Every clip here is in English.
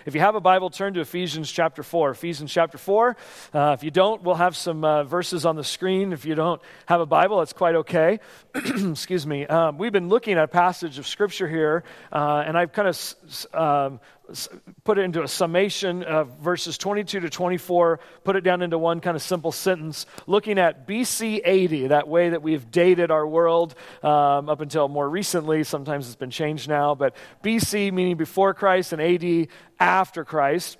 If you have a Bible, turn to Ephesians chapter 4. Ephesians chapter 4. If you don't, we'll have some verses on the screen. If you don't have a Bible, that's quite okay. Excuse me. We've been looking at a passage of Scripture here, and I've kind of put it into a summation of verses 22 to 24, put it down into one kind of simple sentence, looking at BC 80, that way that we've dated our world up until more recently. Sometimes it's been changed now, but BC meaning before Christ and AD after Christ.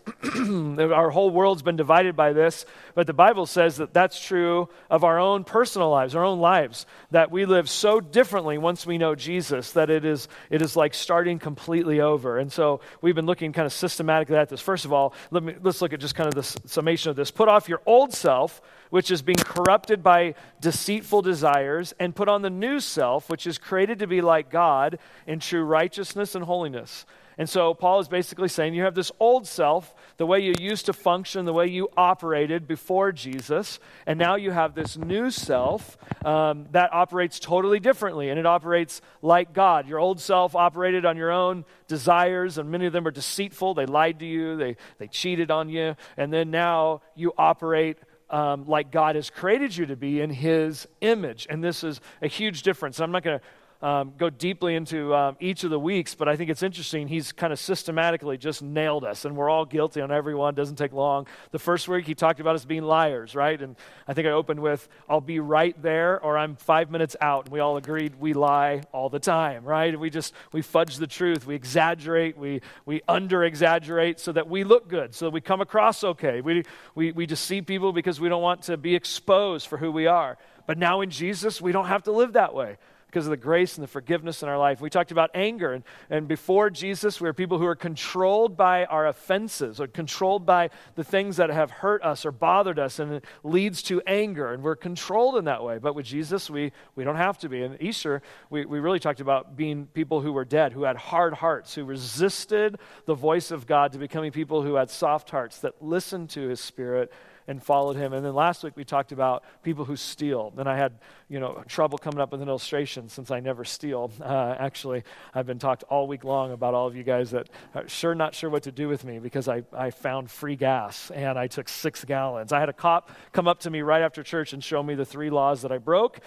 Our whole world's been divided by this, but the Bible says that that's true of our own personal lives, our own lives, that we live so differently once we know Jesus that it is like starting completely over. And so we've been looking kind of systematically at this. First of all, let's look at just kind of the summation of this. Put off your old self, which is being corrupted by deceitful desires, and put on the new self, which is created to be like God in true righteousness and holiness. And so Paul is basically saying you have this old self, the way you used to function, the way you operated before Jesus, and now you have this new self that operates totally differently, and it operates like God. Your old self operated on your own desires, and many of them are deceitful. They lied to you, they cheated on you, and then now you operate like God has created you to be in His image. And this is a huge difference. I'm not going to go deeply into each of the weeks, but I think it's interesting. He's kind of systematically just nailed us, and we're all guilty on every one. Doesn't take long. The first week he talked about us being liars, right? And I think I opened with, I'll be right there or I'm 5 minutes out. And we all agreed we lie all the time, right? And we fudge the truth. We exaggerate. We under-exaggerate so that we look good, so that we come across okay. We deceive people because we don't want to be exposed for who we are. But now in Jesus, we don't have to live that way, because of the grace and the forgiveness in our life. We talked about anger, and before Jesus, we were people who are controlled by our offenses, or controlled by the things that have hurt us or bothered us, and it leads to anger, and we're controlled in that way. But with Jesus, we don't have to be. And Easter, we really talked about being people who were dead, who had hard hearts, who resisted the voice of God, to becoming people who had soft hearts that listened to His Spirit and followed Him. And then last week we talked about people who steal. And I had, trouble coming up with an illustration since I never steal. Actually, I've been talked all week long about all of you guys that are not sure what to do with me, because I found free gas and I took 6 gallons. I had a cop come up to me right after church and show me the 3 laws that I broke,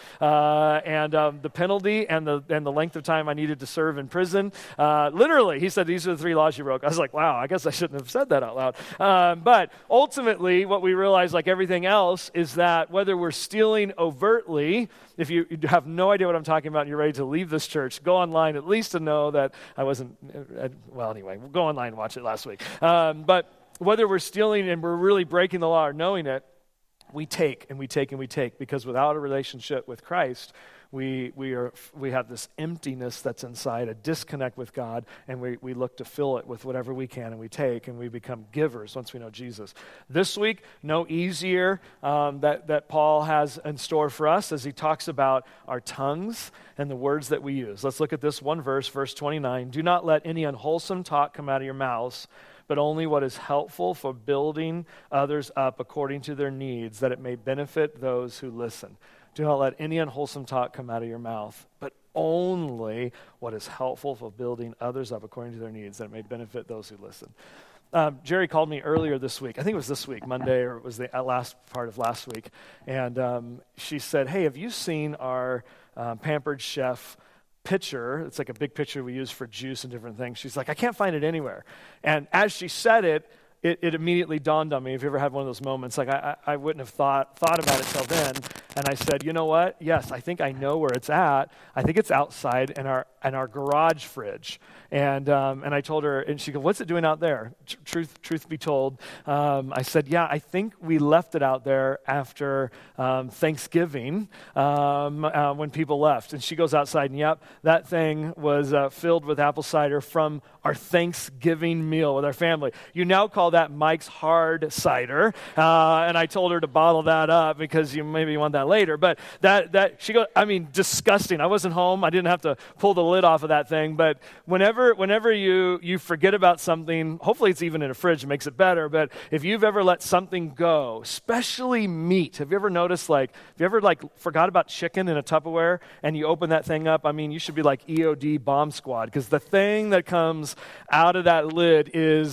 and the penalty and the length of time I needed to serve in prison. Literally, he said, these are the 3 laws you broke. I was like, wow, I guess I shouldn't have said that out loud. But ultimately, what we realize, like everything else, is that whether we're stealing overtly, if you have no idea what I'm talking about and you're ready to leave this church, go online at least to know that I wasn't, well, anyway, we'll go online and watch it last week. But whether we're stealing and we're really breaking the law or knowing it, we take and we take and we take, because without a relationship with Christ, we have this emptiness that's inside, a disconnect with God, and we look to fill it with whatever we can, and we take, and we become givers once we know Jesus. This week, no easier that Paul has in store for us as he talks about our tongues and the words that we use. Let's look at this one verse, verse 29. Do not let any unwholesome talk come out of your mouths, but only what is helpful for building others up according to their needs, that it may benefit those who listen. Do not let any unwholesome talk come out of your mouth, but only what is helpful for building others up according to their needs, that it may benefit those who listen. Jerry called me earlier this week. I think it was this week, Monday, or it was the last part of last week. And she said, hey, have you seen our Pampered Chef picture? It's like a big picture we use for juice and different things. She's like, I can't find it anywhere. And as she said it immediately dawned on me. If you ever had one of those moments, like I wouldn't have thought about it till then. And I said, you know what? Yes, I think I know where it's at. I think it's outside in our garage fridge. And I told her, and she goes, what's it doing out there? Truth be told, I said, yeah, I think we left it out there after Thanksgiving when people left. And she goes outside, and yep, that thing was filled with apple cider from our Thanksgiving meal with our family. You now call that Mike's Hard Cider, and I told her to bottle that up because you maybe want that later. But that she goes, I mean, disgusting. I wasn't home. I didn't have to pull the lid off of that thing. But whenever you forget about something, hopefully it's even in a fridge, it makes it better. But if you've ever let something go, especially meat, have you ever noticed, have you ever forgot about chicken in a Tupperware and you open that thing up? I mean, you should be like EOD Bomb Squad, because the thing that comes out of that lid is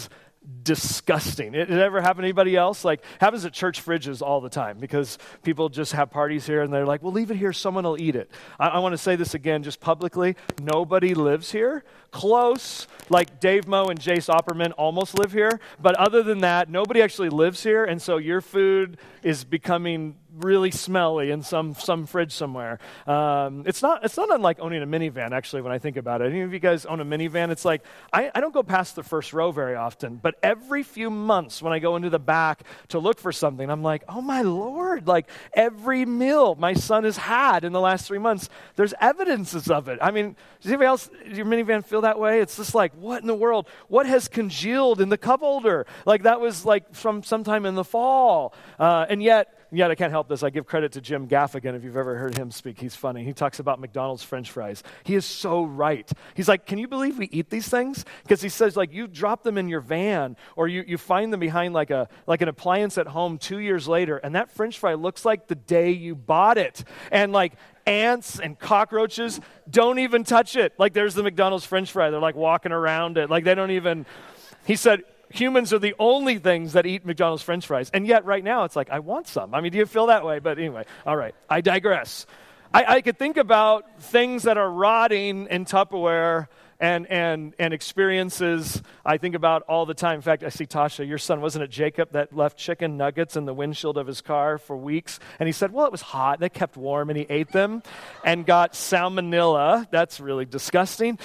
disgusting. It ever happen to anybody else? Like, happens at church fridges all the time because people just have parties here and they're like, well, leave it here, someone will eat it. I want to say this again just publicly. Nobody lives here. Close, like Dave Moe and Jace Opperman almost live here, but other than that, nobody actually lives here, and so your food is becoming really smelly in some fridge somewhere. It's not unlike owning a minivan, actually, when I think about it. Any of you guys own a minivan? It's like, I don't go past the first row very often, but every few months when I go into the back to look for something, I'm like, oh my Lord, like every meal my son has had in the last 3 months, there's evidences of it. I mean, does anybody else, does your minivan feel that way? It's just like, what in the world? What has congealed in the cup holder? Like that was like from sometime in the fall. And yet I can't help this. I give credit to Jim Gaffigan, if you've ever heard him speak. He's funny. He talks about McDonald's French fries. He is so right. He's like, can you believe we eat these things? Because he says, like, you drop them in your van, or you find them behind like an appliance at home 2 years later, and that French fry looks like the day you bought it. And like ants and cockroaches don't even touch it. Like there's the McDonald's French fry. They're like walking around it. Like they don't even, he said, humans are the only things that eat McDonald's French fries. And yet right now it's like, I want some. I mean, do you feel that way? But anyway, all right, I digress. I could think about things that are rotting in Tupperware and experiences I think about all the time. In fact, I see Tasha, your son, wasn't it Jacob, that left chicken nuggets in the windshield of his car for weeks? And he said, well, it was hot. They kept warm, and he ate them and got salmonella. That's really disgusting.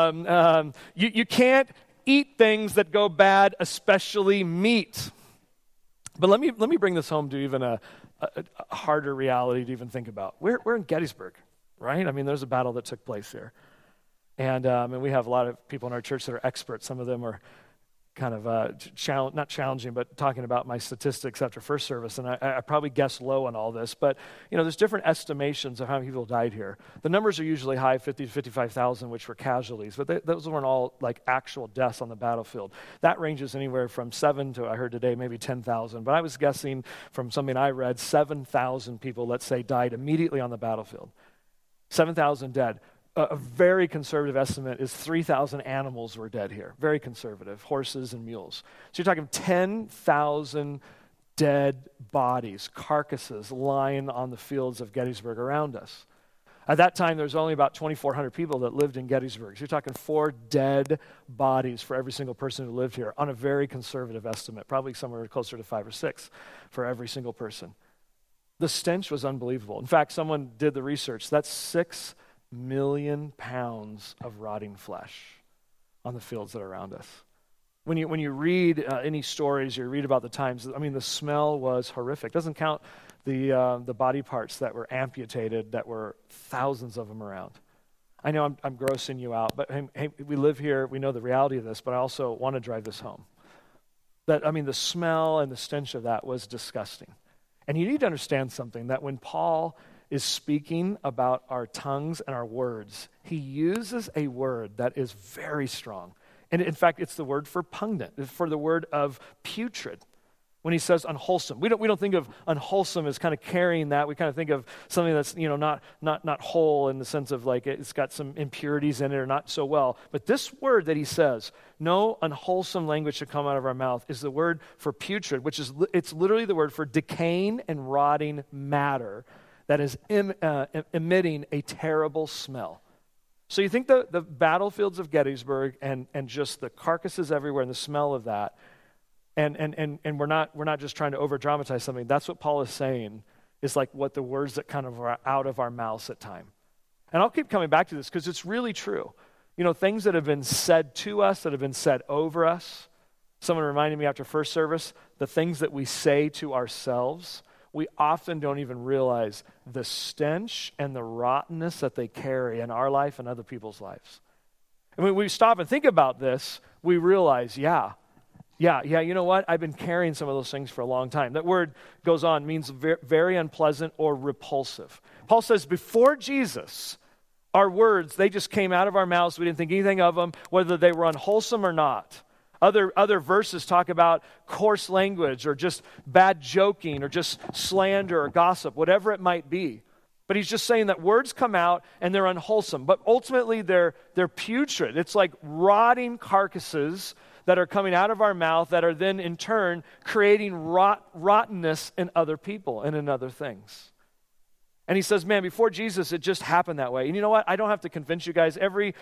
You can't eat things that go bad, especially meat. But let me bring this home to even a harder reality to even think about. We're in Gettysburg, right? I mean, there's a battle that took place here. And we have a lot of people in our church that are experts. Some of them are kind of not challenging, but talking about my statistics after first service. And I probably guessed low on all this. But, there's different estimations of how many people died here. The numbers are usually high, 50 to 55,000, which were casualties. But those weren't all like actual deaths on the battlefield. That ranges anywhere from 7 to, I heard today, maybe 10,000. But I was guessing from something I read, 7,000 people, let's say, died immediately on the battlefield. 7,000 dead. A very conservative estimate is 3,000 animals were dead here. Very conservative, horses and mules. So you're talking 10,000 dead bodies, carcasses lying on the fields of Gettysburg around us. At that time, there was only about 2,400 people that lived in Gettysburg. So you're talking 4 dead bodies for every single person who lived here on a very conservative estimate, probably somewhere closer to 5 or 6 for every single person. The stench was unbelievable. In fact, someone did the research. That's 6 million pounds of rotting flesh on the fields that are around us. When you read any stories, you read about the times, I mean, the smell was horrific. Doesn't count the body parts that were amputated, that were thousands of them around. I know I'm grossing you out, but hey, we live here, we know the reality of this, but I also want to drive this home. The smell and the stench of that was disgusting. And you need to understand something, that when Paul is speaking about our tongues and our words, he uses a word that is very strong. And in fact, it's the word for pungent, for the word of putrid. When he says unwholesome, we don't think of unwholesome as kind of carrying that. We kind of think of something that's not whole in the sense of like it's got some impurities in it or not so well. But this word that he says, no unwholesome language should come out of our mouth, is the word for putrid, which is it's literally the word for decaying and rotting matter that is emitting a terrible smell. So you think the battlefields of Gettysburg and just the carcasses everywhere and the smell of that, and we're not just trying to over dramatize something. That's what Paul is saying is like what the words that kind of are out of our mouths at time. And I'll keep coming back to this because it's really true. Things that have been said to us, that have been said over us. Someone reminded me after first service, the things that we say to ourselves, we often don't even realize the stench and the rottenness that they carry in our life and other people's lives. And when we stop and think about this, we realize, yeah, you know what? I've been carrying some of those things for a long time. That word goes on, means very unpleasant or repulsive. Paul says before Jesus, our words, they just came out of our mouths. We didn't think anything of them, whether they were unwholesome or not. Other verses talk about coarse language or just bad joking or just slander or gossip, whatever it might be. But he's just saying that words come out and they're unwholesome. But ultimately they're putrid. It's like rotting carcasses that are coming out of our mouth that are then in turn creating rottenness in other people and in other things. And he says, man, before Jesus, it just happened that way. And you know what? I don't have to convince you guys. Every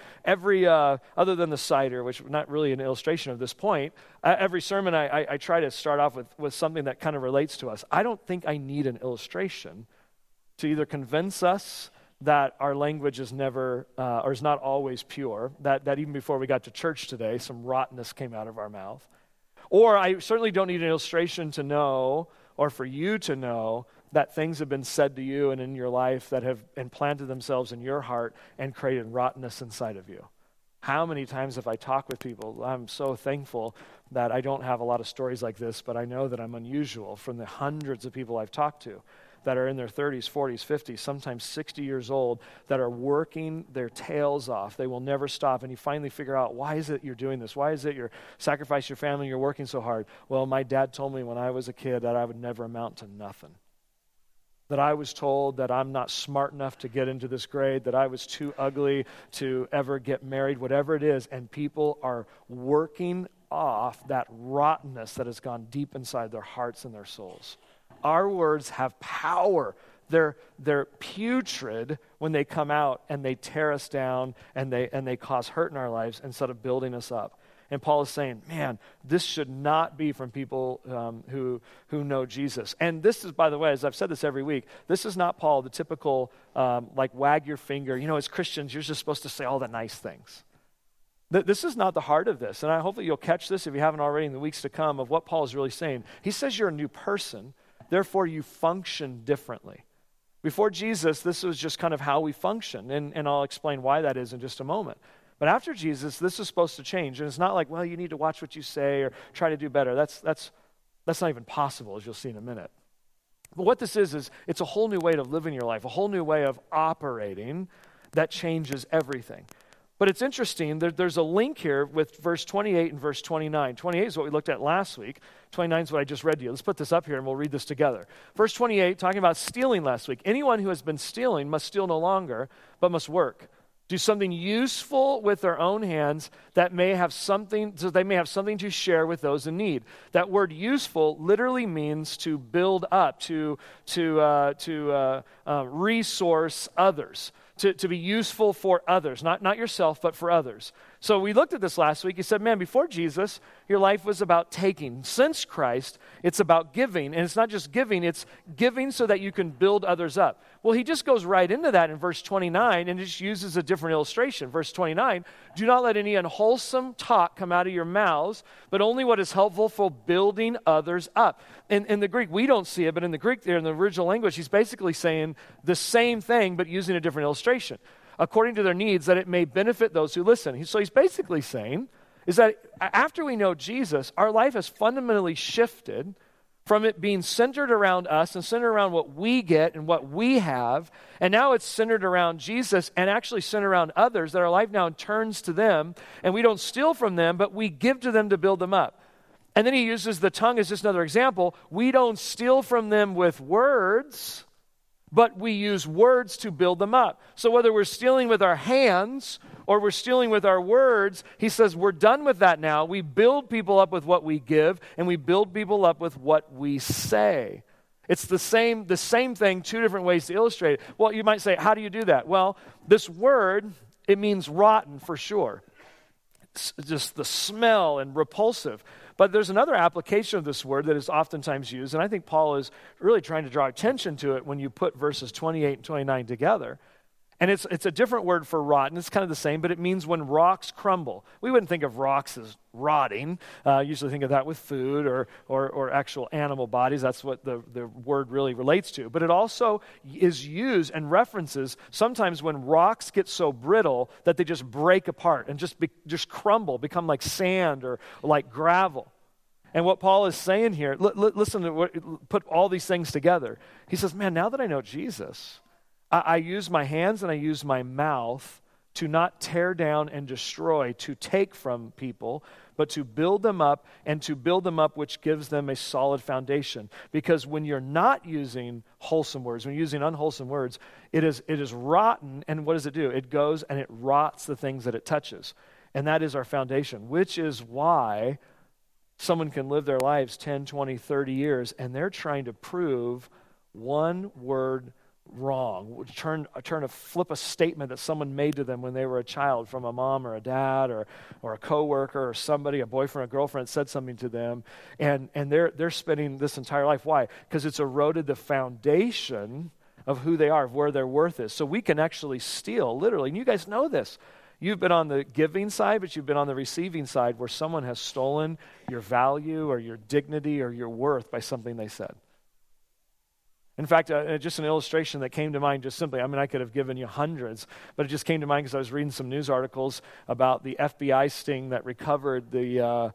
other than the cider, which is not really an illustration of this point, every sermon I try to start off with something that kind of relates to us. I don't think I need an illustration to either convince us that our language is never, or is not always pure, that even before we got to church today, some rottenness came out of our mouth. Or I certainly don't need an illustration to know, or for you to know, that things have been said to you and in your life that have implanted themselves in your heart and created rottenness inside of you. How many times have I talked with people? I'm so thankful that I don't have a lot of stories like this, but I know that I'm unusual from the hundreds of people I've talked to that are in their 30s, 40s, 50s, sometimes 60 years old, that are working their tails off. They will never stop. And you finally figure out, why is it you're doing this? Why is it you're sacrificing your family, you're working so hard? Well, my dad told me when I was a kid that I would never amount to nothing. That I was told that I'm not smart enough to get into this grade, that I was too ugly to ever get married, whatever it is, and people are working off that rottenness that has gone deep inside their hearts and their souls. Our words have power. They're putrid when they come out and they tear us down and they cause hurt in our lives instead of building us up. And Paul is saying, man, this should not be from people who know Jesus. And this is, by the way, as I've said this every week, this is not, Paul, the typical, like, wag your finger. You know, as Christians, you're just supposed to say all the nice things. This is not the heart of this. And I hope that you'll catch this, if you haven't already, in the weeks to come, of what Paul is really saying. He says you're a new person, therefore you function differently. Before Jesus, this was just kind of how we function, and I'll explain why that is in just a moment. But after Jesus, this is supposed to change. And it's not like, well, you need to watch what you say or try to do better. That's not even possible, as you'll see in a minute. But what this is it's a whole new way of living your life, a whole new way of operating that changes everything. But it's interesting, there's a link here with verse 28 and verse 29. 28 is what we looked at last week. 29 is what I just read to you. Let's put this up here and we'll read this together. Verse 28, talking about stealing last week. Anyone who has been stealing must steal no longer, but must work. Do something useful with their own hands that may have something, so they may have something to share with those in need. That word useful literally means to build up, to resource others, to be useful for others, not yourself, but for others. So we looked at this last week. He said, man, before Jesus, your life was about taking. Since Christ, it's about giving. And it's not just giving, it's giving so that you can build others up. Well, he just goes right into that in verse 29 and just uses a different illustration. Verse 29, do not let any unwholesome talk come out of your mouths, but only what is helpful for building others up. In the Greek, we don't see it, but in the Greek there, in the original language, he's basically saying the same thing, but using a different illustration. According to their needs, that it may benefit those who listen. So he's basically saying is that after we know Jesus, our life has fundamentally shifted from it being centered around us and centered around what we get and what we have, and now it's centered around Jesus and actually centered around others, that our life now turns to them, and we don't steal from them, but we give to them to build them up. And then he uses the tongue as just another example. We don't steal from them with words, but we use words to build them up. So whether we're stealing with our hands or we're stealing with our words, he says we're done with that now. We build people up with what we give, and we build people up with what we say. It's the same thing, two different ways to illustrate it. Well, you might say, how do you do that? Well, this word, it means rotten for sure. It's just the smell and repulsive. But there's another application of this word that is oftentimes used, and I think Paul is really trying to draw attention to it when you put verses 28 and 29 together. And it's a different word for rotten. It's kind of the same, but it means when rocks crumble. We wouldn't think of rocks as rotting. Usually think of that with food or actual animal bodies. That's what the word really relates to. But it also is used and references sometimes when rocks get so brittle that they just break apart and just crumble, become like sand or like gravel. And what Paul is saying here, listen to put all these things together. He says, man, now that I know Jesus, I use my hands and I use my mouth to not tear down and destroy, to take from people, but to build them up, and to build them up which gives them a solid foundation. Because when you're not using wholesome words, when you're using unwholesome words, it is rotten, and what does it do? It goes and it rots the things that it touches. And that is our foundation, which is why someone can live their lives 10, 20, 30 years, and they're trying to prove one word wrong, flip a statement that someone made to them when they were a child from a mom or a dad or a coworker or somebody, a boyfriend or girlfriend said something to them, and they're spending this entire life. Why? Because it's eroded the foundation of who they are, of where their worth is. So we can actually steal, literally, and you guys know this. You've been on the giving side, but you've been on the receiving side where someone has stolen your value or your dignity or your worth by something they said. In fact, just an illustration that came to mind just simply, I could have given you hundreds, but it just came to mind because I was reading some news articles about the FBI sting that recovered the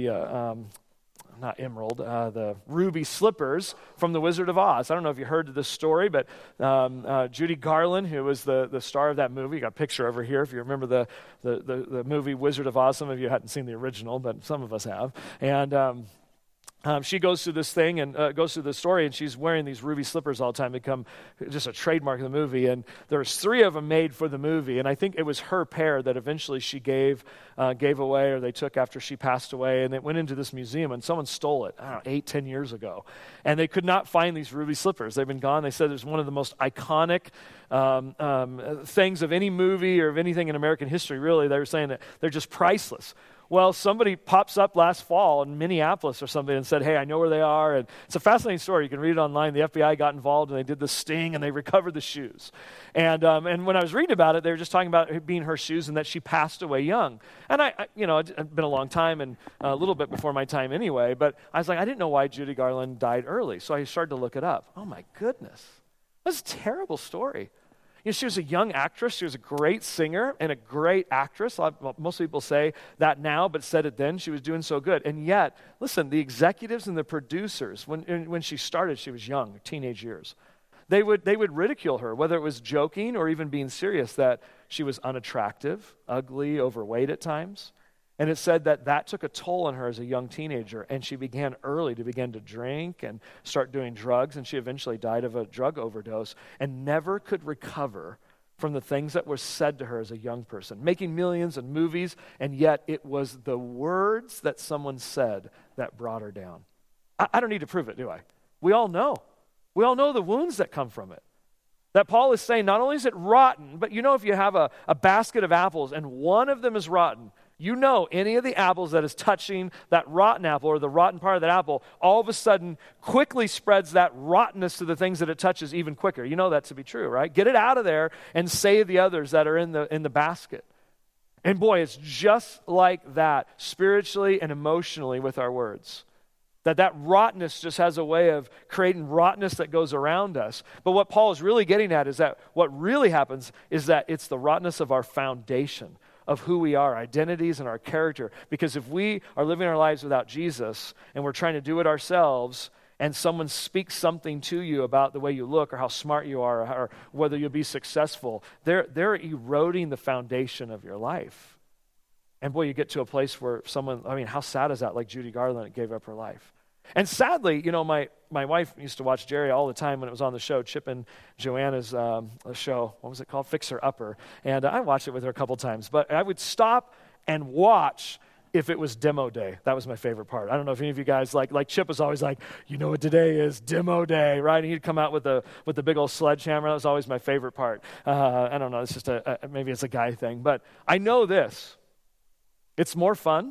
ruby slippers from the Wizard of Oz. I don't know if you heard of this story, but Judy Garland, who was the star of that movie, you got a picture over here if you remember the movie Wizard of Oz. Some of you hadn't seen the original, but some of us have. And she goes through this thing and goes through the story, and she's wearing these ruby slippers all the time, become just a trademark of the movie. And there was 3 of them made for the movie, and I think it was her pair that eventually she gave away, or they took after she passed away, and it went into this museum, and someone stole it, 8, 10 years ago. And they could not find these ruby slippers. They've been gone. They said it's one of the most iconic things of any movie or of anything in American history, really. They were saying that they're just priceless. Well, somebody pops up last fall in Minneapolis or something and said, hey, I know where they are. And it's a fascinating story. You can read it online. The FBI got involved, and they did the sting, and they recovered the shoes. And when I was reading about it, they were just talking about it being her shoes and that she passed away young. And it'd been a long time and a little bit before my time anyway, but I was like, I didn't know why Judy Garland died early. So I started to look it up. Oh, my goodness. That's a terrible story. She was a young actress. She was a great singer and a great actress. Most people say that now, but said it then. She was doing so good. And yet, listen, the executives and the producers, when she started, she was young, teenage years. They would ridicule her, whether it was joking or even being serious, that she was unattractive, ugly, overweight at times. And it said that took a toll on her as a young teenager, and she began early to begin to drink and start doing drugs, and she eventually died of a drug overdose and never could recover from the things that were said to her as a young person, making millions in movies, and yet it was the words that someone said that brought her down. I don't need to prove it, do I? We all know. We all know the wounds that come from it. That Paul is saying not only is it rotten, but if you have a basket of apples and one of them is rotten, any of the apples that is touching that rotten apple or the rotten part of that apple, all of a sudden quickly spreads that rottenness to the things that it touches even quicker. You know that to be true, right? Get it out of there and save the others that are in the basket. And boy, it's just like that spiritually and emotionally with our words. That rottenness just has a way of creating rottenness that goes around us. But what Paul is really getting at is that what really happens is that it's the rottenness of our foundation, of who we are, identities and our character. Because if we are living our lives without Jesus and we're trying to do it ourselves, and someone speaks something to you about the way you look or how smart you are or whether you'll be successful, they're eroding the foundation of your life. And boy, you get to a place where how sad is that? Like Judy Garland gave up her life. And sadly, my wife used to watch Jerry all the time when it was on the show, Chip and Joanna's show. What was it called? Fixer Upper. And I watched it with her a couple times. But I would stop and watch if it was demo day. That was my favorite part. I don't know if any of you guys, like Chip was always like, what today is? Demo day, right? And he'd come out with the big old sledgehammer. That was always my favorite part. I don't know. It's just maybe it's a guy thing. But I know this. It's more fun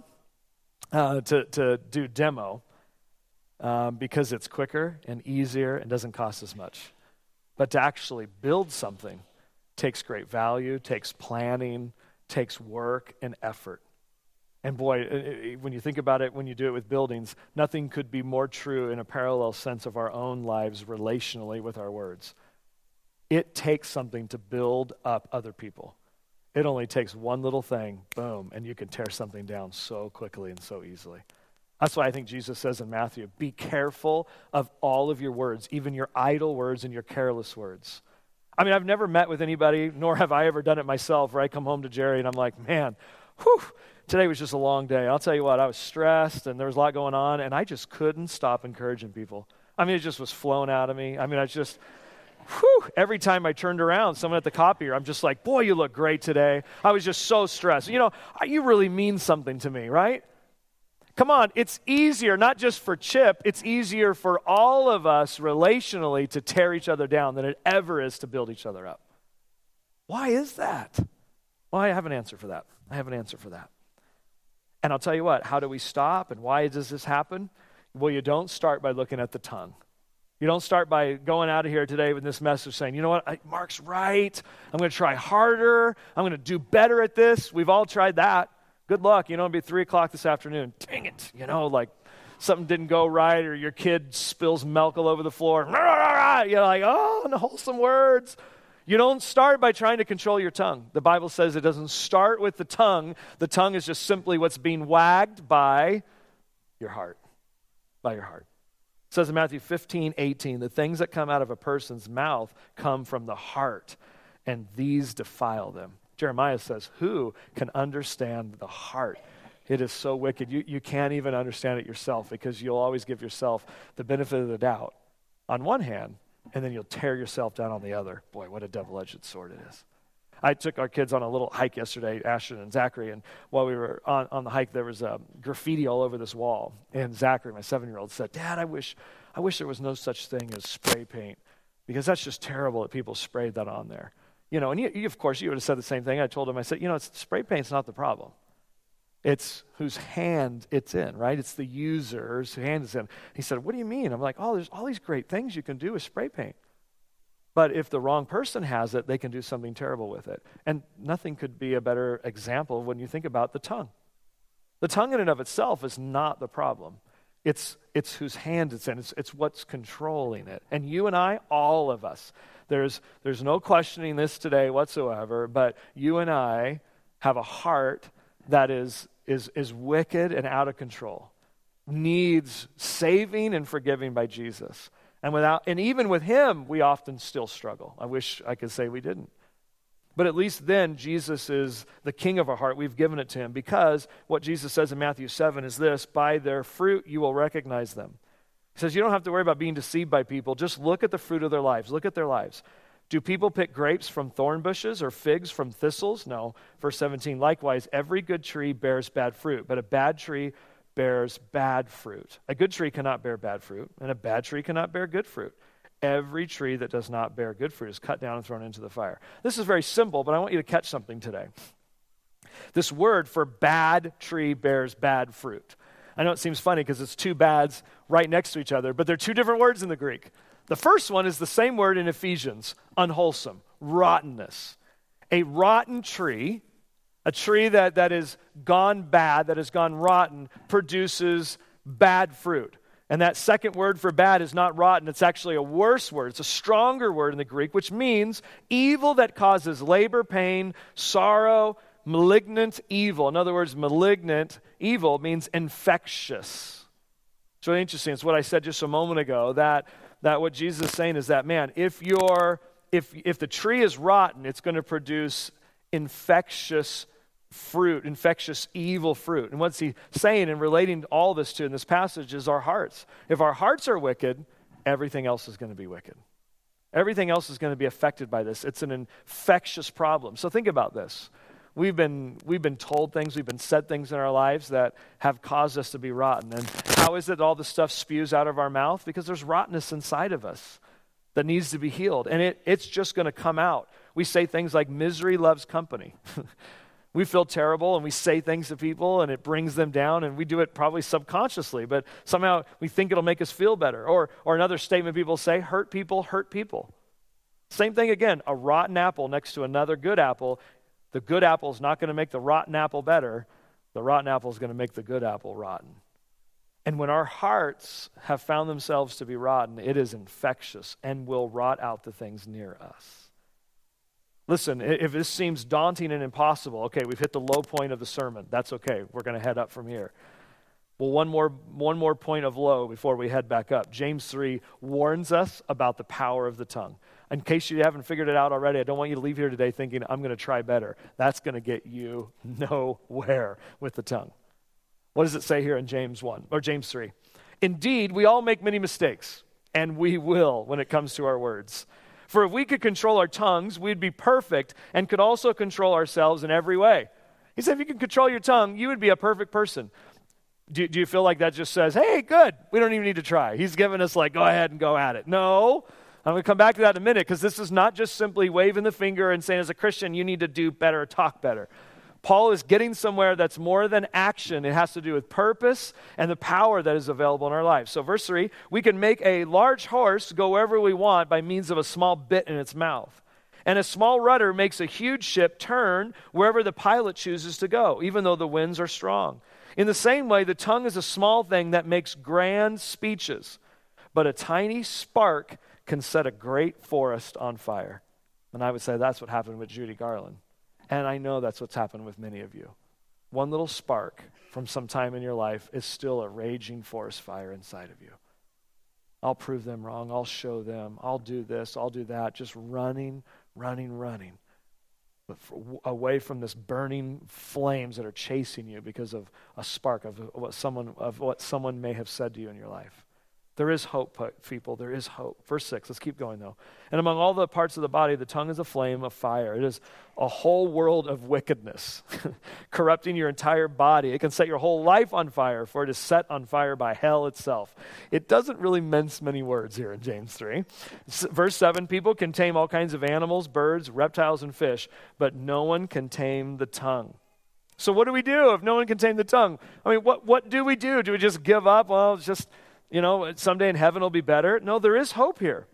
to do demo because it's quicker and easier and doesn't cost as much. But to actually build something takes great value, takes planning, takes work and effort. And boy, when you think about it, when you do it with buildings, nothing could be more true in a parallel sense of our own lives relationally with our words. It takes something to build up other people. It only takes one little thing, boom, and you can tear something down so quickly and so easily. That's why I think Jesus says in Matthew, be careful of all of your words, even your idle words and your careless words. I've never met with anybody, nor have I ever done it myself, where I come home to Jerry and I'm like, man, today was just a long day. I'll tell you what, I was stressed and there was a lot going on and I just couldn't stop encouraging people. It just was flowing out of me. every time I turned around, someone at the copier, I'm just like, boy, you look great today. I was just so stressed. You really mean something to me, right? Come on, it's easier, not just for Chip, it's easier for all of us relationally to tear each other down than it ever is to build each other up. Why is that? Well, I have an answer for that. And I'll tell you what, how do we stop and why does this happen? Well, you don't start by looking at the tongue. You don't start by going out of here today with this message saying, you know what, Mark's right. I'm going to try harder. I'm going to do better at this. We've all tried that. Good luck. It'll be 3 o'clock this afternoon. Dang it. Like something didn't go right or your kid spills milk all over the floor. You're like, oh, unwholesome words. You don't start by trying to control your tongue. The Bible says it doesn't start with the tongue. The tongue is just simply what's being wagged by your heart. By your heart. It says in Matthew 15:18, the things that come out of a person's mouth come from the heart, and these defile them. Jeremiah says, who can understand the heart? It is so wicked. You can't even understand it yourself because you'll always give yourself the benefit of the doubt on one hand, and then you'll tear yourself down on the other. Boy, what a double-edged sword it is. I took our kids on a little hike yesterday, Ashton and Zachary, and while we were on the hike, there was graffiti all over this wall. And Zachary, my 7-year-old, said, Dad, I wish there was no such thing as spray paint because that's just terrible that people sprayed that on there. And you, of course, you would have said the same thing. I told him, I said, spray paint's not the problem. It's whose hand it's in, right? It's the user's hand it's in. He said, what do you mean? I'm like, there's all these great things you can do with spray paint. But if the wrong person has it, they can do something terrible with it. And nothing could be a better example when you think about the tongue. The tongue in and of itself is not the problem. It's whose hand it's in. It's what's controlling it. And you and I, all of us, there's no questioning this today whatsoever, but you and I have a heart that is wicked and out of control, needs saving and forgiving by Jesus. And even with him, we often still struggle. I wish I could say we didn't. But at least then, Jesus is the king of our heart. We've given it to him because what Jesus says in Matthew 7 is this, by their fruit you will recognize them. He says you don't have to worry about being deceived by people. Just look at the fruit of their lives. Look at their lives. Do people pick grapes from thorn bushes or figs from thistles? No. Verse 17, likewise, every good tree bears bad fruit, but a bad tree bears bad fruit. A good tree cannot bear bad fruit, and a bad tree cannot bear good fruit. Every tree that does not bear good fruit is cut down and thrown into the fire. This is very simple, but I want you to catch something today. This word for bad tree bears bad fruit. I know it seems funny because it's two bads right next to each other, but they're two different words in the Greek. The first one is the same word in Ephesians, unwholesome, rottenness. A rotten tree, a tree that is gone bad, that has gone rotten, produces bad fruit. And that second word for bad is not rotten. It's actually a worse word. It's a stronger word in the Greek, which means evil that causes labor, pain, sorrow, malignant evil. In other words, malignant evil means infectious. It's really interesting. It's what I said just a moment ago, that what Jesus is saying is that, man, if the tree is rotten, it's going to produce infectious fruit, infectious evil fruit. And what's he saying and relating all this to in this passage is our hearts. If our hearts are wicked, everything else is going to be wicked. Everything else is going to be affected by this. It's an infectious problem. So think about this. We've been told things, we've been said things in our lives that have caused us to be rotten. And how is it all this stuff spews out of our mouth? Because there's rottenness inside of us that needs to be healed. And it's just going to come out. We say things like misery loves company. We feel terrible and we say things to people and it brings them down, and we do it probably subconsciously, but somehow we think it'll make us feel better. Or another statement people say, hurt people hurt people. Same thing again, a rotten apple next to another good apple. The good apple is not going to make the rotten apple better. The rotten apple is going to make the good apple rotten. And when our hearts have found themselves to be rotten, it is infectious and will rot out the things near us. Listen, if this seems daunting and impossible, okay, we've hit the low point of the sermon. That's okay. We're going to head up from here. Well, one more point of low before we head back up. James 3 warns us about the power of the tongue. In case you haven't figured it out already, I don't want you to leave here today thinking, I'm going to try better. That's going to get you nowhere with the tongue. What does it say here in James 3? Indeed, we all make many mistakes, and we will when it comes to our words. For if we could control our tongues, we'd be perfect and could also control ourselves in every way. He said, if you could control your tongue, you would be a perfect person. Do you feel like that just says, hey, good, we don't even need to try? He's giving us go ahead and go at it. No, I'm going to come back to that in a minute, because this is not just simply waving the finger and saying, as a Christian, you need to do better, talk better. Paul is getting somewhere that's more than action. It has to do with purpose and the power that is available in our life. So verse 3, we can make a large horse go wherever we want by means of a small bit in its mouth. And a small rudder makes a huge ship turn wherever the pilot chooses to go, even though the winds are strong. In the same way, the tongue is a small thing that makes grand speeches, but a tiny spark can set a great forest on fire. And I would say that's what happened with Judy Garland. And I know that's what's happened with many of you. One little spark from some time in your life is still a raging forest fire inside of you. I'll prove them wrong. I'll show them. I'll do this. I'll do that. Just running. But away from this burning flames that are chasing you because of a spark of what someone may have said to you in your life. There is hope, people. There is hope. Verse 6, let's keep going though. And among all the parts of the body, the tongue is a flame of fire. It is a whole world of wickedness, corrupting your entire body. It can set your whole life on fire, for it is set on fire by hell itself. It doesn't really mince many words here in James 3. Verse 7, people can tame all kinds of animals, birds, reptiles, and fish, but no one can tame the tongue. So what do we do if no one can tame the tongue? I mean, what do we do? Do we just give up? Well, it's just, someday in heaven it'll be better. No, there is hope here.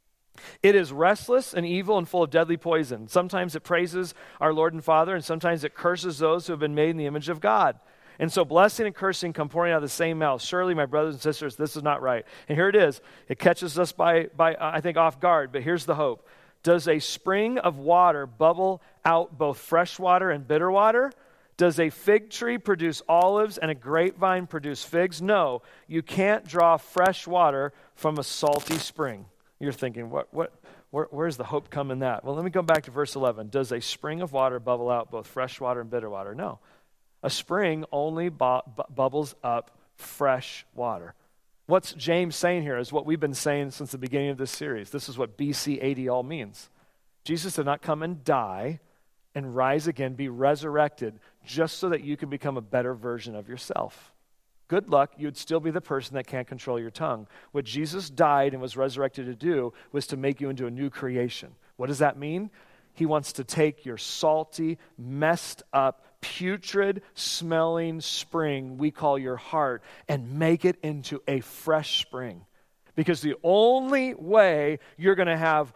It is restless and evil and full of deadly poison. Sometimes it praises our Lord and Father, and sometimes it curses those who have been made in the image of God. And so blessing and cursing come pouring out of the same mouth. Surely, my brothers and sisters, this is not right. And here it is. It catches us by I think, off guard, but here's the hope. Does a spring of water bubble out both fresh water and bitter water? Does a fig tree produce olives and a grapevine produce figs? No, you can't draw fresh water from a salty spring. You're thinking, where's the hope come in that? Well, let me go back to verse 11. Does a spring of water bubble out both fresh water and bitter water? No. A spring only bubbles up fresh water. What's James saying here is what we've been saying since the beginning of this series. This is what BC AD all means. Jesus did not come and die and rise again, be resurrected, just so that you can become a better version of yourself. Good luck, you'd still be the person that can't control your tongue. What Jesus died and was resurrected to do was to make you into a new creation. What does that mean? He wants to take your salty, messed up, putrid smelling spring we call your heart and make it into a fresh spring. Because the only way you're going to have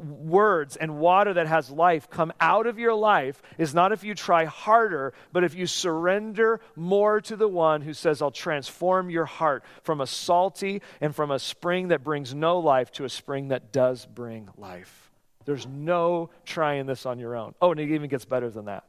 words and water that has life come out of your life is not if you try harder, but if you surrender more to the one who says, I'll transform your heart from a salty and from a spring that brings no life to a spring that does bring life. There's no trying this on your own. Oh, and it even gets better than that.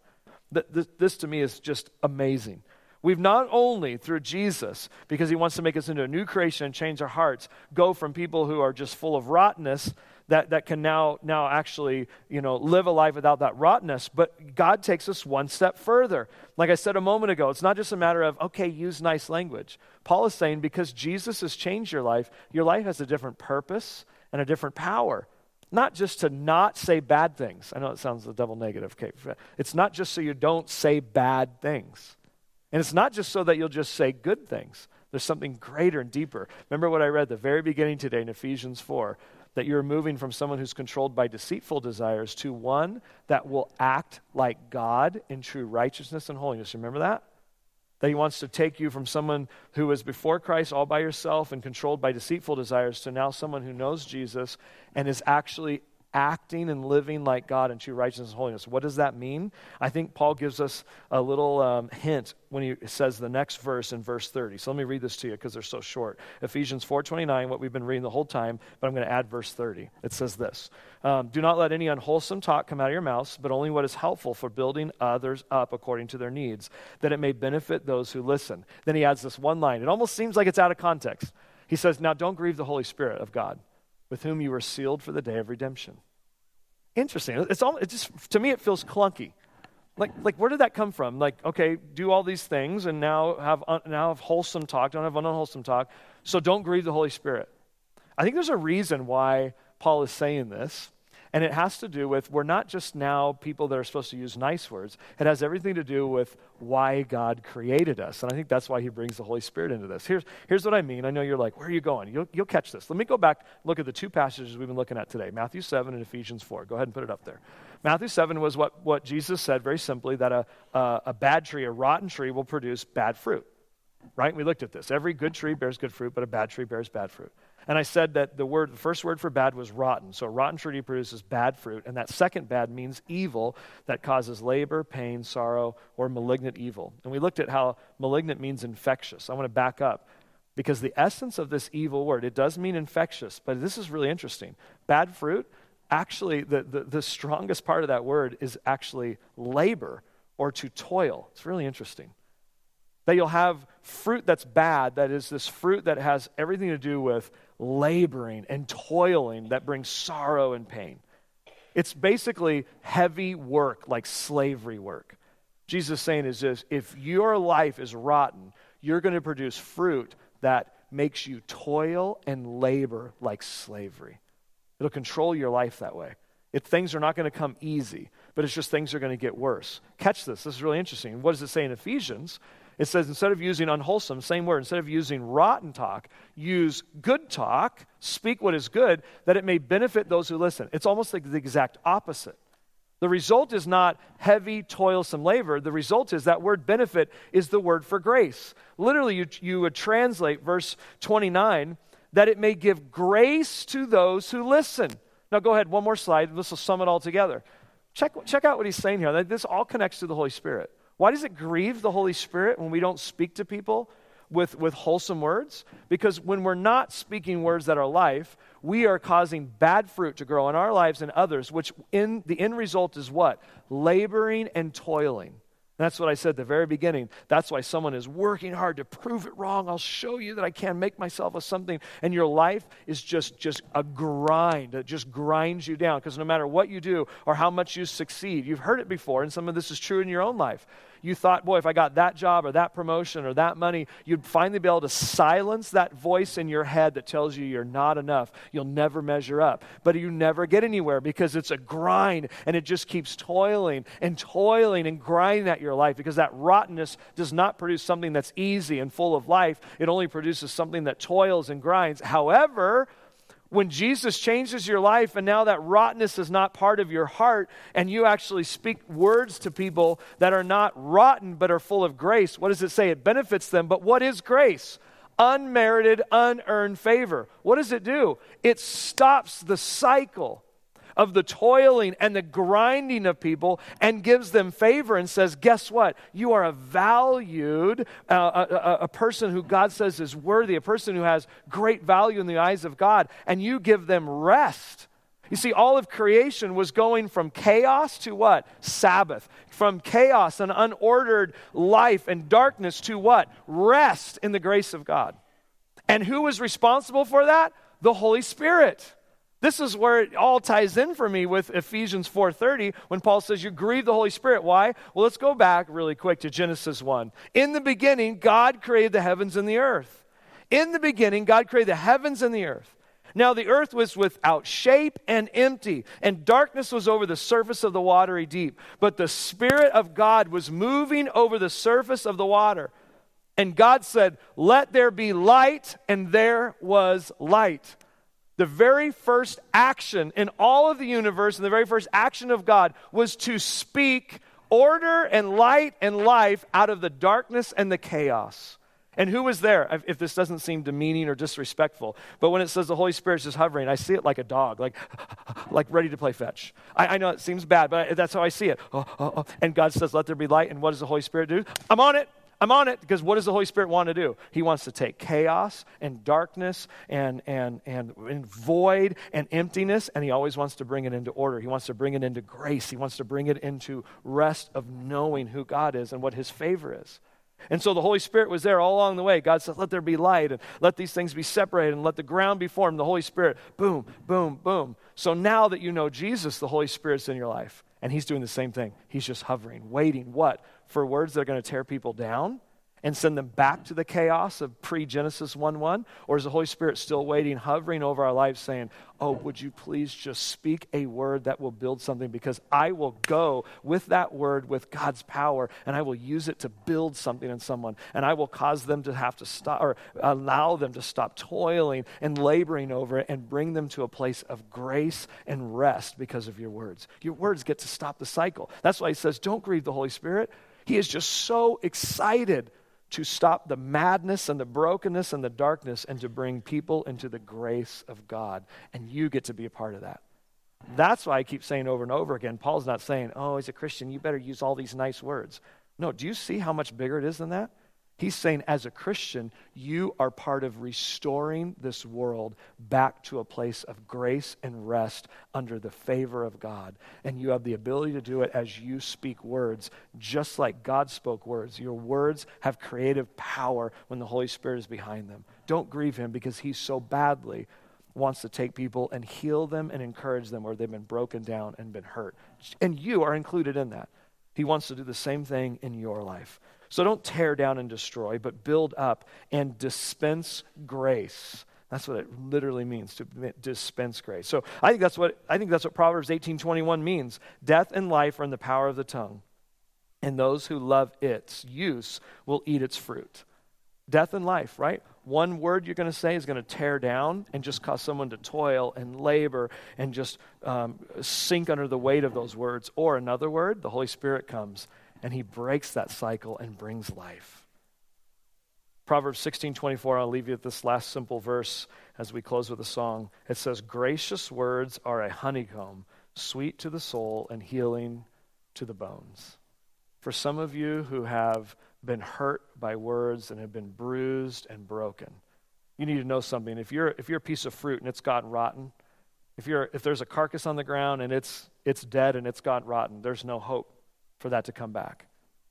This to me is just amazing. We've not only, through Jesus, because he wants to make us into a new creation and change our hearts, go from people who are just full of rottenness that can now actually, live a life without that rottenness, but God takes us one step further. Like I said a moment ago, it's not just a matter of, okay, use nice language. Paul is saying because Jesus has changed your life has a different purpose and a different power. Not just to not say bad things. I know it sounds a double negative. Okay. It's not just so you don't say bad things. And it's not just so that you'll just say good things. There's something greater and deeper. Remember what I read at the very beginning today in Ephesians 4, that you're moving from someone who's controlled by deceitful desires to one that will act like God in true righteousness and holiness. Remember that? That he wants to take you from someone who was before Christ all by yourself and controlled by deceitful desires to now someone who knows Jesus and is actually acting and living like God in true righteousness and holiness. What does that mean? I think Paul gives us a little hint when he says the next verse in verse 30. So let me read this to you because they're so short. Ephesians 4:29, what we've been reading the whole time, but I'm going to add verse 30. It says this, do not let any unwholesome talk come out of your mouths, but only what is helpful for building others up according to their needs, that it may benefit those who listen. Then he adds this one line. It almost seems like it's out of context. He says, now don't grieve the Holy Spirit of God, with whom you were sealed for the day of redemption. Interesting. It just, to me, it feels clunky. Like where did that come from? Like, okay, do all these things and now have wholesome talk, don't have unwholesome talk, so don't grieve the Holy Spirit. I think there's a reason why Paul is saying this, And it has to do with, we're not just now people that are supposed to use nice words. It has everything to do with why God created us. And I think that's why he brings the Holy Spirit into this. Here's what I mean. I know you're like, where are you going? You'll catch this. Let me go back, look at the two passages we've been looking at today, Matthew 7 and Ephesians 4. Go ahead and put it up there. Matthew 7 was what Jesus said very simply, that a bad tree, a rotten tree, will produce bad fruit. Right? We looked at this. Every good tree bears good fruit, but a bad tree bears bad fruit. And I said that the first word for bad was rotten. So a rotten tree produces bad fruit, and that second bad means evil that causes labor, pain, sorrow, or malignant evil. And we looked at how malignant means infectious. I want to back up, because the essence of this evil word, it does mean infectious, but this is really interesting. Bad fruit, actually, the strongest part of that word is actually labor or to toil. It's really interesting. That you'll have fruit that's bad, that is this fruit that has everything to do with laboring and toiling that brings sorrow and pain. It's basically heavy work, like slavery work. Jesus is saying is this: if your life is rotten, you're going to produce fruit that makes you toil and labor like slavery. It'll control your life that way. Things are not going to come easy, but it's just things are going to get worse. Catch this. This is really interesting. What does it say in Ephesians? It says, instead of using unwholesome, same word, instead of using rotten talk, use good talk, speak what is good, that it may benefit those who listen. It's almost like the exact opposite. The result is not heavy, toilsome labor. The result is that word benefit is the word for grace. Literally, you would translate verse 29, that it may give grace to those who listen. Now go ahead, one more slide. This will sum it all together. Check out what he's saying here. This all connects to the Holy Spirit. Why does it grieve the Holy Spirit when we don't speak to people with wholesome words? Because when we're not speaking words that are life, we are causing bad fruit to grow in our lives and others, which the end result is what? Laboring and toiling. And that's what I said at the very beginning. That's why someone is working hard to prove it wrong. I'll show you that I can make myself a something. And your life is just a grind. It just grinds you down. Because no matter what you do or how much you succeed, you've heard it before, and some of this is true in your own life. You thought, boy, if I got that job or that promotion or that money, you'd finally be able to silence that voice in your head that tells you you're not enough. You'll never measure up. But you never get anywhere because it's a grind, and it just keeps toiling and grinding at your life, because that rottenness does not produce something that's easy and full of life. It only produces something that toils and grinds. However, when Jesus changes your life and now that rottenness is not part of your heart, and you actually speak words to people that are not rotten but are full of grace, what does it say? It benefits them. But what is grace? Unmerited, unearned favor. What does it do? It stops the cycle of the toiling and the grinding of people and gives them favor and says, guess what? You are a valued, a person who God says is worthy, a person who has great value in the eyes of God, and you give them rest. You see, all of creation was going from chaos to what? Sabbath. From chaos and unordered life and darkness to what? Rest in the grace of God. And who was responsible for that? The Holy Spirit. This is where it all ties in for me with Ephesians 4:30 when Paul says you grieve the Holy Spirit. Why? Well, let's go back really quick to Genesis 1. In the beginning, God created the heavens and the earth. In the beginning, God created the heavens and the earth. Now the earth was without shape and empty, and darkness was over the surface of the watery deep. But the Spirit of God was moving over the surface of the water. And God said, let there be light, and there was light. The very first action in all of the universe, and the very first action of God, was to speak order and light and life out of the darkness and the chaos. And who was there? If this doesn't seem demeaning or disrespectful, but when it says the Holy Spirit's just hovering, I see it like a dog, like ready to play fetch. I know it seems bad, but that's how I see it. And God says, let there be light. And what does the Holy Spirit do? I'm on it. Because what does the Holy Spirit want to do? He wants to take chaos and darkness and void and emptiness, and he always wants to bring it into order. He wants to bring it into grace. He wants to bring it into rest of knowing who God is and what his favor is. And so the Holy Spirit was there all along the way. God said, let there be light, and let these things be separated, and let the ground be formed. The Holy Spirit, boom, boom, boom. So now that you know Jesus, the Holy Spirit's in your life, and he's doing the same thing. He's just hovering, waiting, what? For words that are going to tear people down and send them back to the chaos of pre-Genesis 1:1? Or is the Holy Spirit still waiting, hovering over our lives saying, oh, would you please just speak a word that will build something, because I will go with that word with God's power and I will use it to build something in someone, and I will cause them to have to stop, or allow them to stop toiling and laboring over it, and bring them to a place of grace and rest because of your words. Your words get to stop the cycle. That's why he says, don't grieve the Holy Spirit. He is just so excited to stop the madness and the brokenness and the darkness and to bring people into the grace of God. And you get to be a part of that. That's why I keep saying over and over again, Paul's not saying, oh, as a Christian, you better use all these nice words. No, do you see how much bigger it is than that? He's saying, as a Christian, you are part of restoring this world back to a place of grace and rest under the favor of God. And you have the ability to do it as you speak words, just like God spoke words. Your words have creative power when the Holy Spirit is behind them. Don't grieve him, because he so badly wants to take people and heal them and encourage them where they've been broken down and been hurt. And you are included in that. He wants to do the same thing in your life. So don't tear down and destroy, but build up and dispense grace. That's what it literally means, to dispense grace. So I think that's what Proverbs 18:21 means. Death and life are in the power of the tongue, and those who love its use will eat its fruit. Death and life, right? One word you're going to say is going to tear down and just cause someone to toil and labor and just sink under the weight of those words. Or another word, the Holy Spirit comes and he breaks that cycle and brings life. Proverbs 16:24, I'll leave you with this last simple verse as we close with a song. It says, gracious words are a honeycomb, sweet to the soul and healing to the bones. For some of you who have been hurt by words and have been bruised and broken, you need to know something. If you're a piece of fruit and it's gotten rotten, if there's a carcass on the ground and it's dead and it's gotten rotten, there's no hope for that to come back.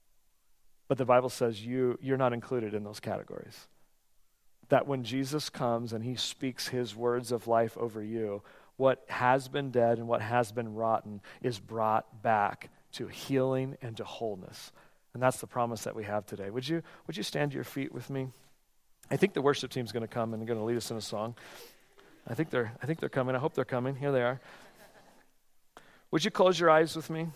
But the Bible says you're not included in those categories. That when Jesus comes and he speaks his words of life over you, what has been dead and what has been rotten is brought back to healing and to wholeness. And that's the promise that we have today. Would you stand to your feet with me? I think the worship team's going to come and they're going to lead us in a song. I think they're coming. I hope they're coming. Here they are. Would you close your eyes with me?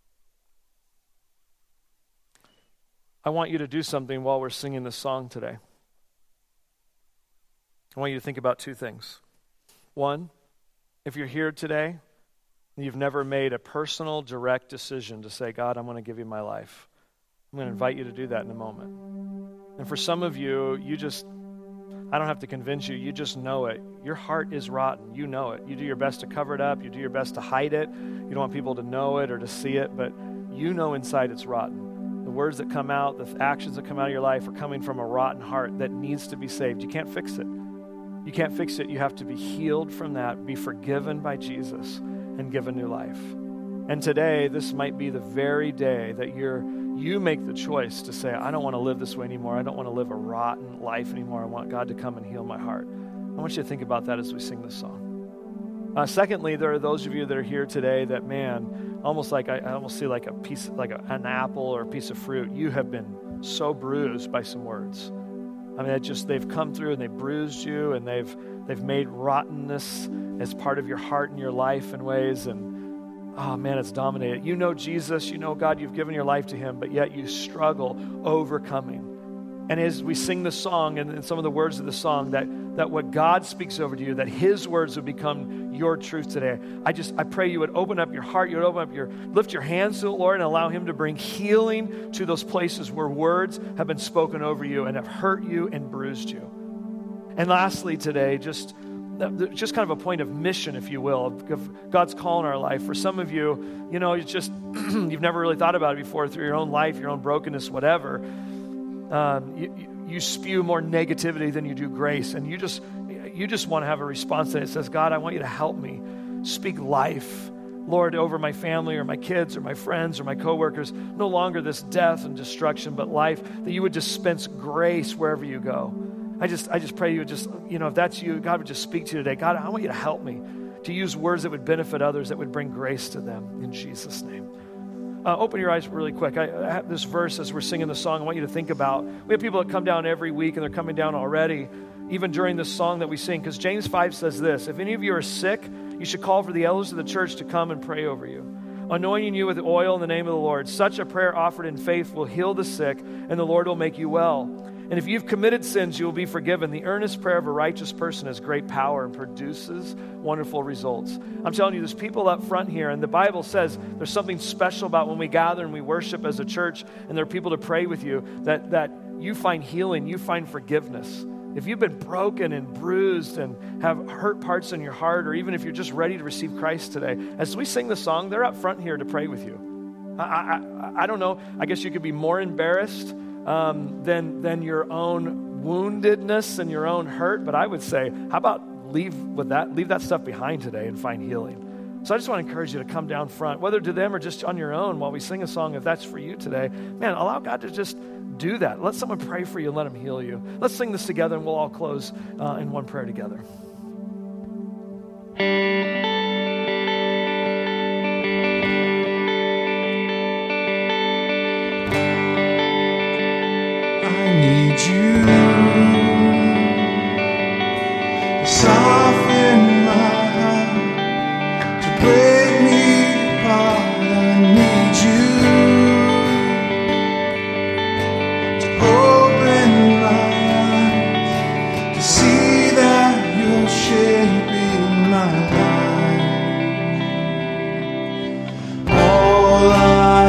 I want you to do something while we're singing this song today. I want you to think about two things. One, if you're here today and you've never made a personal, direct decision to say, God, I'm going to give you my life, I'm going to invite you to do that in a moment. And for some of you, I don't have to convince you, you just know it. Your heart is rotten. You know it. You do your best to cover it up. You do your best to hide it. You don't want people to know it or to see it, but you know inside it's rotten. The words that come out, the actions that come out of your life are coming from a rotten heart that needs to be saved. You can't fix it. You can't fix it. You have to be healed from that, be forgiven by Jesus, and give a new life. And today, this might be the very day that you make the choice to say, I don't want to live this way anymore. I don't want to live a rotten life anymore. I want God to come and heal my heart. I want you to think about that as we sing this song. Secondly, there are those of you that are here today that, man, I almost see like a piece, like an apple or a piece of fruit. You have been so bruised by some words. I mean, they've come through and they've bruised you and they've made rottenness as part of your heart and your life in ways, and oh man, it's dominated. You know Jesus, you know God, you've given your life to him, but yet you struggle overcoming. And as we sing the song and some of the words of the song, that what God speaks over to you, that his words would become your truth today. I pray you would open up your heart, you would lift your hands to the Lord and allow him to bring healing to those places where words have been spoken over you and have hurt you and bruised you. And lastly today, just kind of a point of mission, if you will, of God's call in our life. For some of you, it's just, you've never really thought about it before through your own life, your own brokenness, whatever. You spew more negativity than you do grace, and you just want to have a response that says, God, I want you to help me speak life, Lord, over my family or my kids or my friends or my coworkers. No longer this death and destruction, but life, that you would dispense grace wherever you go. I just pray you would just, if that's you, God would just speak to you today. God, I want you to help me to use words that would benefit others, that would bring grace to them in Jesus' name. open your eyes really quick. I have this verse as we're singing the song I want you to think about. We have people that come down every week, and they're coming down already, even during this song that we sing, because James 5 says this: if any of you are sick, you should call for the elders of the church to come and pray over you, anointing you with oil in the name of the Lord. Such a prayer offered in faith will heal the sick, and the Lord will make you well. And if you've committed sins, you will be forgiven. The earnest prayer of a righteous person has great power and produces wonderful results. I'm telling you, there's people up front here, and the Bible says there's something special about when we gather and we worship as a church, and there are people to pray with you, that you find healing, you find forgiveness. If you've been broken and bruised and have hurt parts in your heart, or even if you're just ready to receive Christ today, as we sing the song, they're up front here to pray with you. I don't know. I guess you could be more embarrassed than your own woundedness and your own hurt. But I would say, how about leave that stuff behind today and find healing. So I just want to encourage you to come down front, whether to them or just on your own while we sing a song, if that's for you today. Man, allow God to just do that. Let someone pray for you and let him heal you. Let's sing this together, and we'll all close in one prayer together. I need you to soften my heart, to break me apart. I need you to open my eyes, to see that you're shaping my life. All I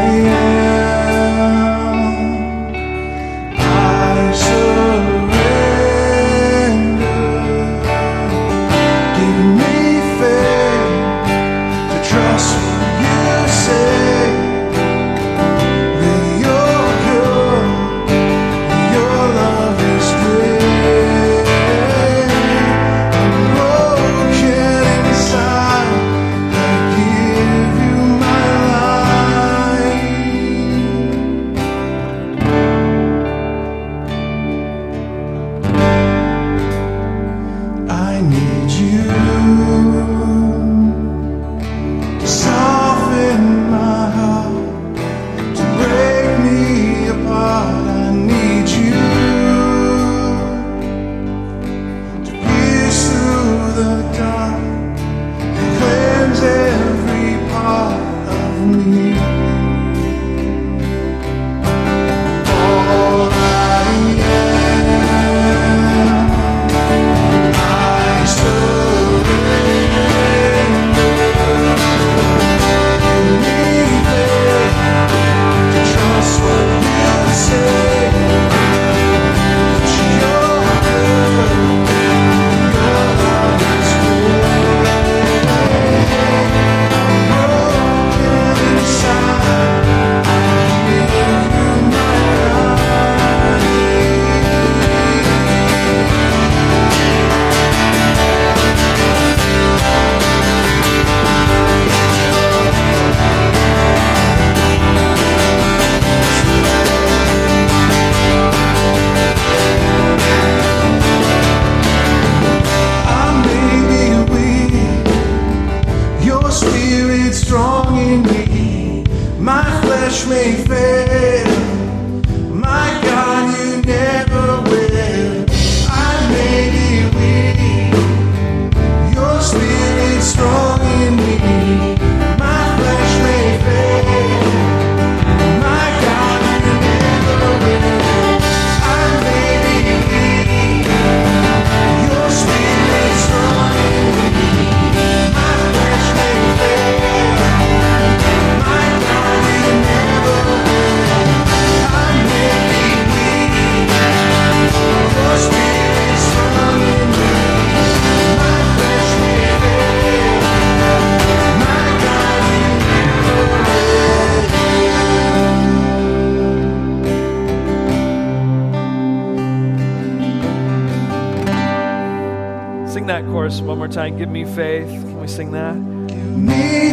One more time. Give me faith. Can we sing that? Give me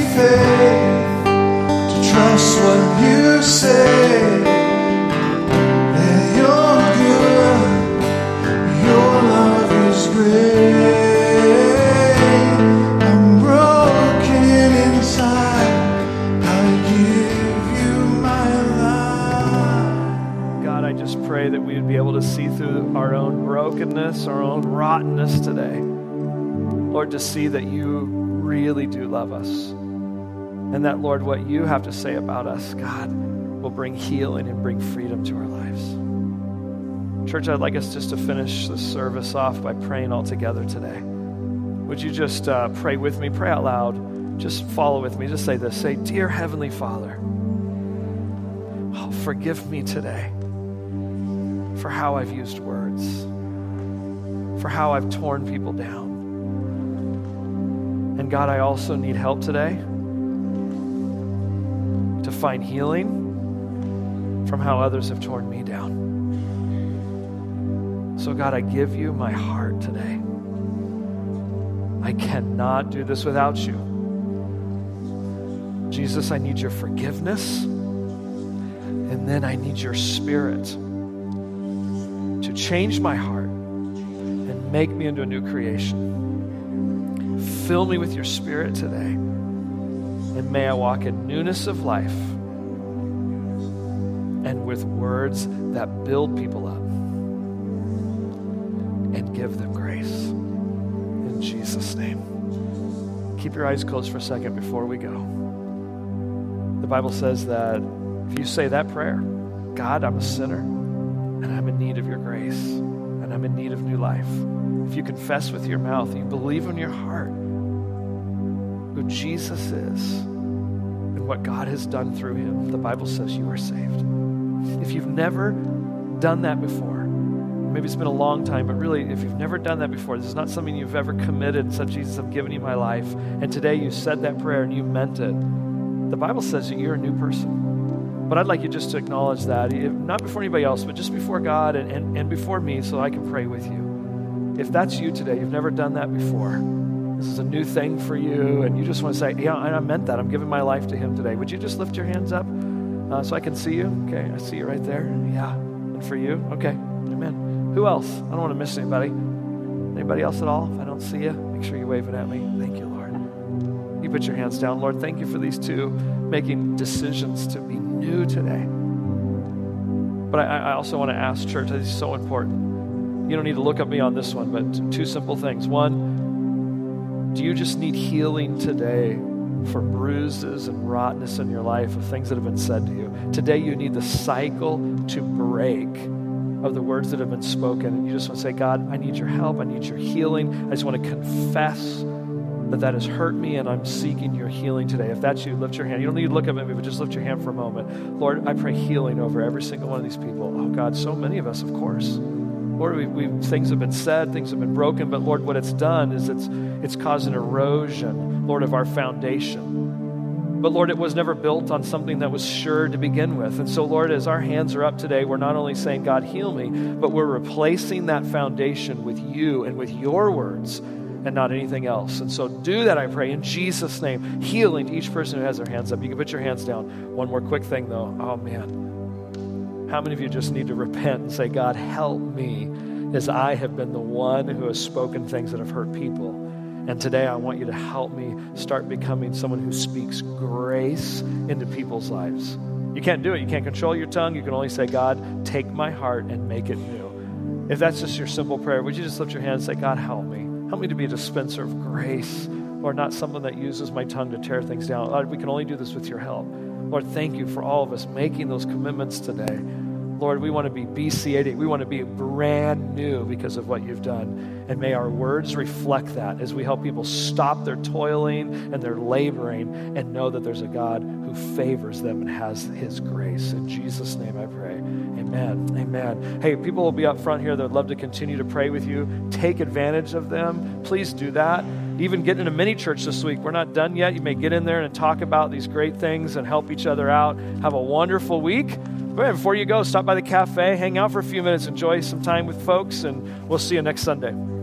faith to trust what you say, that you're good, your love is great. I'm broken inside, I give you our own brokenness, our own rottenness today. Lord, to see that you really do love us. And that, Lord, what you have to say about us, God, will bring healing and bring freedom to our lives. Church, I'd like us just to finish the service off by praying all together today. Would you just pray with me? Pray out loud. Just follow with me. Just say this. Say, Dear Heavenly Father, forgive me today for how I've used words, for how I've torn people down. And God, I also need help today to find healing from how others have torn me down. So God, I give you my heart today. I cannot do this without you. Jesus, I need your forgiveness. And then I need your Spirit to change my heart and make me into a new creation. Fill me with your Spirit today. And may I walk in newness of life and with words that build people up and give them grace. In Jesus' name. Keep your eyes closed for a second before we go. The Bible says that if you say that prayer, God, I'm a sinner and I'm in need of your grace and I'm in need of new life. If you confess with your mouth, you believe in your heart who Jesus is and what God has done through him, the Bible says you are saved. If you've never done that before, maybe it's been a long time, but really, if you've never done that before, this is not something you've ever committed and said, Jesus, I've given you my life, and today you said that prayer and you meant it, the Bible says that you're a new person. But I'd like you just to acknowledge that, not before anybody else, but just before God and before me so I can pray with you. If that's you today, you've never done that before, this is a new thing for you, and you just want to say, yeah, I meant that. I'm giving my life to him today. Would you just lift your hands up so I can see you? Okay, I see you right there. Yeah, and for you? Okay, amen. Who else? I don't want to miss anybody. Anybody else at all? If I don't see you, make sure you're waving at me. Thank you, Lord. You put your hands down. Lord, thank you for these two making decisions to be new today. But I also want to ask, church, this is so important. You don't need to look at me on this one, but two simple things. One, do you just need healing today for bruises and rottenness in your life of things that have been said to you? Today you need the cycle to break of the words that have been spoken. And you just want to say, God, I need your help. I need your healing. I just want to confess that has hurt me, and I'm seeking your healing today. If that's you, lift your hand. You don't need to look up at me, but just lift your hand for a moment. Lord, I pray healing over every single one of these people. Oh, God, so many of us, of course. Lord, things have been said, things have been broken, but Lord, what it's done is it's caused an erosion, Lord, of our foundation. But Lord, it was never built on something that was sure to begin with. And so, Lord, as our hands are up today, we're not only saying, God, heal me, but we're replacing that foundation with you and with your words and not anything else. And so do that, I pray, in Jesus' name. Healing to each person who has their hands up. You can put your hands down. One more quick thing, though. Oh, man. How many of you just need to repent and say, God, help me, as I have been the one who has spoken things that have hurt people. And today I want you to help me start becoming someone who speaks grace into people's lives. You can't do it. You can't control your tongue. You can only say, God, take my heart and make it new. If that's just your simple prayer, would you just lift your hand and say, God, help me. Help me to be a dispenser of grace, or not someone that uses my tongue to tear things down. Lord, we can only do this with your help. Lord, thank you for all of us making those commitments today. Lord, we want to be BC80. We want to be brand new because of what you've done. And may our words reflect that as we help people stop their toiling and their laboring and know that there's a God who favors them and has his grace. In Jesus' name I pray. Amen. Amen. Hey, people will be up front here that would love to continue to pray with you. Take advantage of them. Please do that. Even get in a mini church this week. We're not done yet. You may get in there and talk about these great things and help each other out. Have a wonderful week. But before you go, stop by the cafe, hang out for a few minutes, enjoy some time with folks, and we'll see you next Sunday.